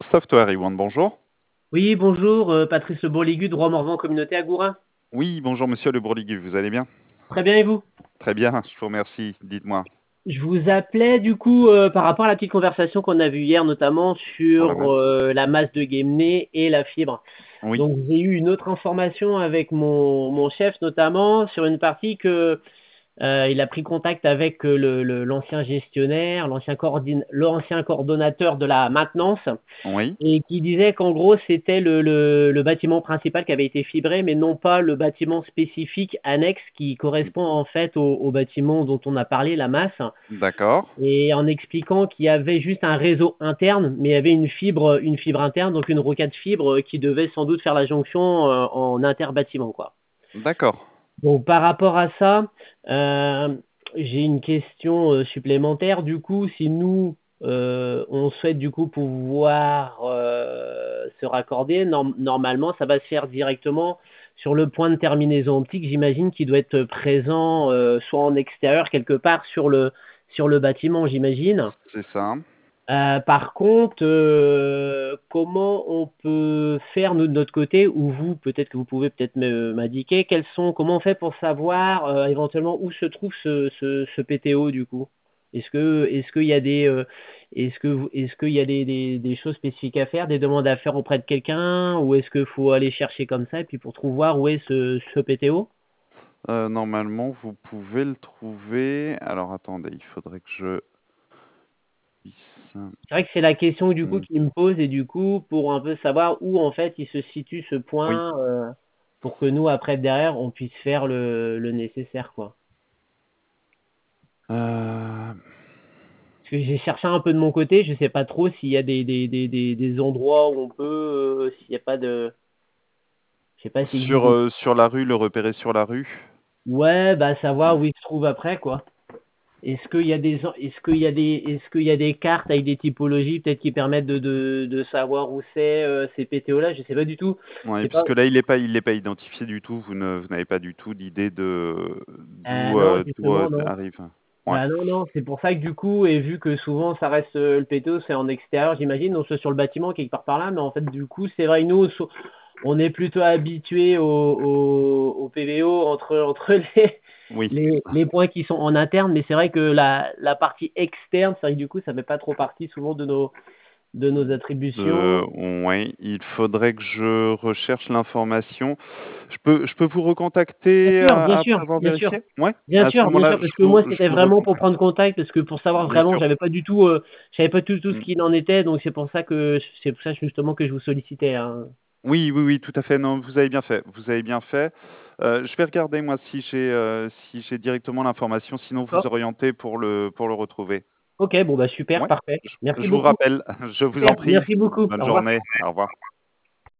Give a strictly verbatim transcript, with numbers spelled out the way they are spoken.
Software One, bonjour. Oui, bonjour, heu, Patrice Le Bourligud, Roi Morvan, communauté Agourin. Oui, bonjour monsieur Le Bourligui, vous allez bien? Très bien et vous? Très bien, je vous remercie, dites-moi. Je vous appelais du coup, heu, par rapport à la petite conversation qu'on a vue hier, notamment Sur la sur, masse? heu, la masse de Guémené et la fibre. Oui. Donc j'ai eu une autre information avec mon mon chef, notamment sur une partie que, heu, il a pris contact avec, heu, le le l'ancien gestionnaire, l'ancien coordine l'ancien coordonnateur de la maintenance Oui. et qui disait qu'en gros, c'était le le le bâtiment principal qui avait été fibré, mais non pas le bâtiment spécifique annexe qui Mmh. correspond en fait au au bâtiment dont on a parlé, la masse D'accord. et en expliquant qu'il y avait juste un réseau interne, mais il y avait une fibre, une fibre interne, donc une rocade fibre, heu, qui devait sans doute faire la jonction, heu, en interbâtiment, quoi. D'accord. Donc par rapport à ça, hem, j'ai une question, heu, supplémentaire du coup, si nous, heu, on souhaite du coup pouvoir, heu, se raccorder, norm normalement ça va se faire directement sur le point de terminaison optique, j'imagine qui doit être présent, heu, soit en extérieur quelque part sur le sur le bâtiment, j'imagine? C'est ça. Heu, par contre, heu, comment on peut faire nous de notre côté ou vous, peut-être que vous pouvez peut-être me m'indiquer quels sont comment on fait pour savoir, heu, éventuellement où se trouve ce ce ce P T O du coup? Est-ce que est-ce qu'il y a des, heu, est-ce que vous est-ce qu'il y a des des des choses spécifiques à faire, des demandes à faire auprès de quelqu'un? Ou est-ce qu'il faut aller chercher comme ça et puis pour trouver voir où est ce ce P T O? Heu, normalement, vous pouvez le trouver alors attendez, il faudrait que je puisse C'est vrai que c'est la question du coup mmh. qu'il me pose et du coup, pour un peu savoir où en fait il se situe ce Oui. point, heu, pour que nous après derrière on puisse faire le le nécessaire quoi. Heu Parce que j'ai cherché un peu de mon côté, je sais pas trop s'il y a des des des des des endroits où on peut, heu, s'il y a pas de je sais pas s'il existe Sur, des heu, sur la rue, le repérer sur la rue? ouais, bah, savoir Mmh. où il se trouve après quoi. Est-ce qu'il y a des en est-ce qu'il y a des est-ce qu'il y a des cartes avec des typologies peut-être qui permettent de de de savoir où c'est, heu, ces P T O là? Je sais pas du tout. Ouais, J'ai pas puisque là, il est pas il est pas identifié du tout, vous ne vous n'avez pas du tout d'idée de Heu, d'où, non heu, d'où, heu, justement non. arrive ouais. Bah, non, non, c'est pour ça que du coup et vu que souvent ça reste, heu, le P T O c'est en extérieur j'imagine, donc soit sur le bâtiment quelque part par là, mais en fait du coup c'est vrai que nous so on est plutôt habitués au au au P V O entre entre les Oui. les les points qui sont en interne, mais c'est vrai que la la partie externe, c'est vrai que du coup ça fait pas trop partie souvent de nos de nos Heu, attributions. ouais, il faudrait que je recherche l'information. Je peux je peux vous Bien recontacter sûr, bien a sûr, après avoir bien sûr. vérifié? Ouais? Bien À ce sûr, bien moment-là, sûr, je parce que moi vous je c'était vous vraiment pour recontacte. prendre contact, parce que pour savoir Bien vraiment sûr. j'avais pas du tout, heu, je savais pas du tout ce Mmh. qu'il en était, donc c'est pour ça que c'est pour ça justement que je vous sollicitais, hein. Oui, oui, oui, tout à fait. Non, vous avez bien fait, vous avez bien fait. Heu, je vais regarder moi si j'ai, heu, si j'ai directement l'information, sinon vous D'accord. orienter pour le pour le retrouver. OK, bon, bah, super, Ouais, parfait. je Merci je vous beaucoup. rappelle, je vous Super, en prie. merci beaucoup. Bonne Au revoir. journée, au revoir.